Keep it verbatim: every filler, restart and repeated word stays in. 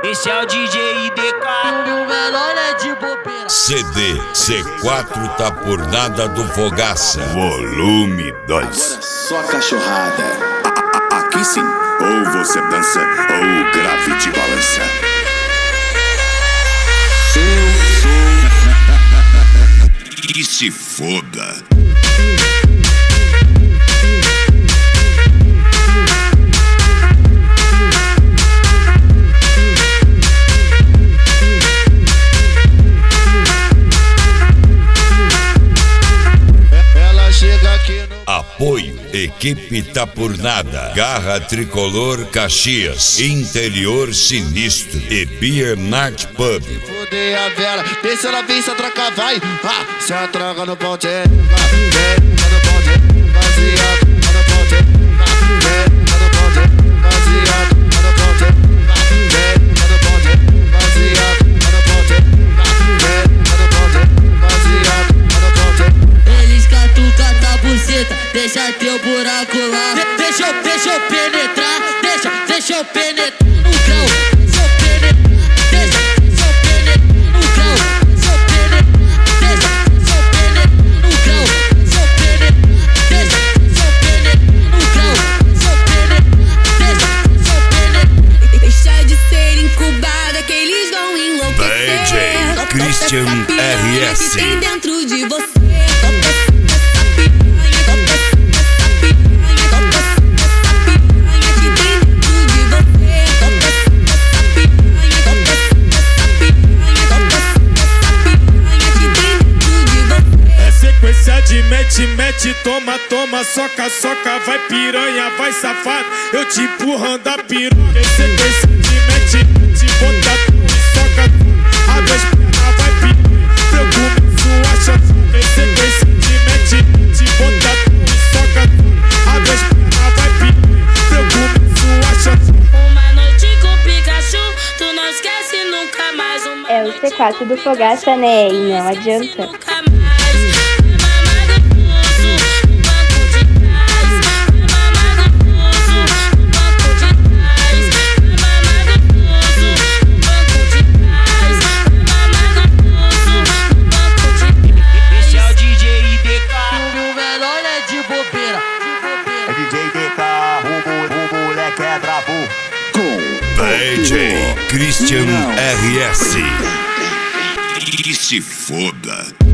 Esse é o D J I D K. E o menor é de bobeira. C D C quatro tá por nada do Fogaça. Volume dois. Agora só cachorrada. A -a Aqui sim, ou você dança ou o grave te balança. Eu sou. E se foda. Apoio, equipe tá por nada. Garra Tricolor Caxias, Interior Sinistro e Beer Mart Pub. Fudei a vela, deixa ela vir, se atraca, vai. Ah, se atraca no pau, tchê. Deixa teu buraco lá. De deixa, eu, deixa eu penetrar. Deixa, deixa eu penetrar no grau. Deixa eu penetrar. Deixa, deixa eu penetrar no grau. Deixa eu penetrar. Deixa, deixa eu penetrar no grau. Deixa eu penetrar. Deixa, deixa eu penetrar no grau. Deixa eu penetrar. Deixa, deixa eu penetrar. Deixa de ser incubada que eles vão enlouquecer. D J Christian R S. Tem dentro de você. De mete, mete, toma, toma, soca, soca, vai piranha, vai safado, eu te empurrando a piranha. Sequência de mete, mete, bota tudo e soca, abre as pernas, vai piranha, eu começo a chantar. Sequência de mete, mete, bota tudo e soca, abre as pernas, vai piranha, eu começo a chantar. Uma noite com Pikachu, tu não esquece nunca mais. Uma é o C quatro do Fogaça, né? E não adianta. D J Christian R S. E se foda.